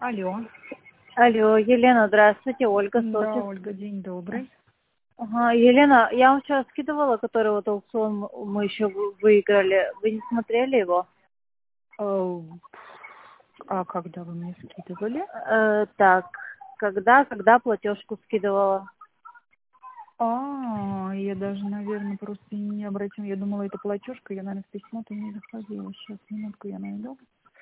Алло. Алло, Елена, здравствуйте, Ольга Да, Сотис. Ольга, день добрый. Ага, Елена, я вам вчера скидывала, который вот аукцион мы еще выиграли. Вы не смотрели его? А когда вы мне скидывали? Так, когда платежку скидывала? Я даже, наверное, просто не обратила. Я думала, это платежка. Я, наверное, в письмо-то не заходила. Сейчас, минутку, я найду.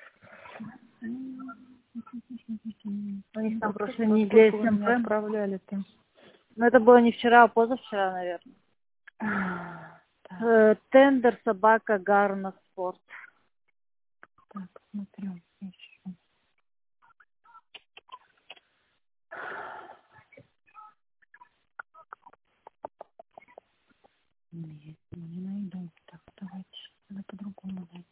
У них там прошлой Во неделе сколько вы мне СМП. отправляли-то? Ну, это было не вчера, а позавчера, наверное. Так, Тендер, собака, Гарна, спорт. смотрю. Ищу. Нет, не найду. Так, давайте надо по-другому найти.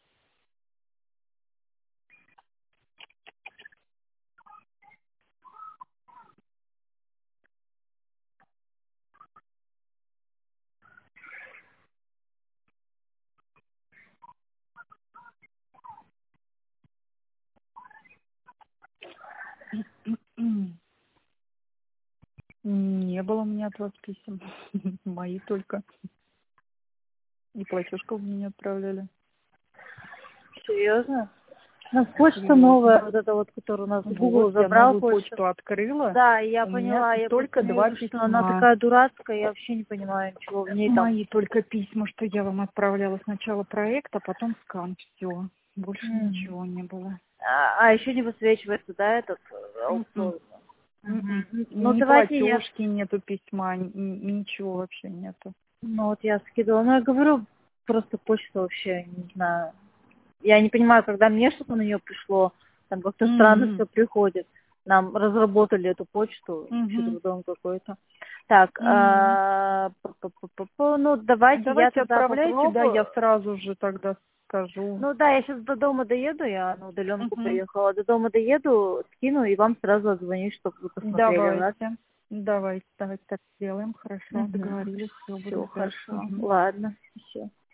Не было у меня от вас писем. Мои только. И платежку вы мне не отправляли. Серьезно? У нас почта Серьезно. новая, вот эта вот, которую у нас Google Вот, я забрал новую почту. почту открыла. Да, я У меня поняла, я только просто не 2 вижу, что она письма. такая дурацкая, я вообще не понимаю ничего в ней там. Мои только письма, что я вам отправляла сначала проект, а потом скан. Все. Больше ничего не было. А еще не высвечивается, да, этот Мгм. аукцион? Мгм. Ну, Ни давайте я... платежки нету письма, ничего вообще нету. Ну, вот я скидывала. Ну, я говорю, просто почта вообще, не знаю. Я не понимаю, когда мне что-то на нее пришло, там как-то странно Мгм. все приходит. Нам разработали эту почту, вообще Мгм. трудом какой-то. Так, Мгм. ну, давайте я Давайте тогда отправляйте, да, попробую. я сразу же тогда скажу. Ну да, я сейчас до дома доеду, я на удаленку Мгм. приехала. До дома доеду, скину и вам сразу отзвоню, чтобы вы посмотрели, ладно? Давайте так сделаем, хорошо, договорились, все, буду Все ждать. хорошо. Мгм. Ладно, все.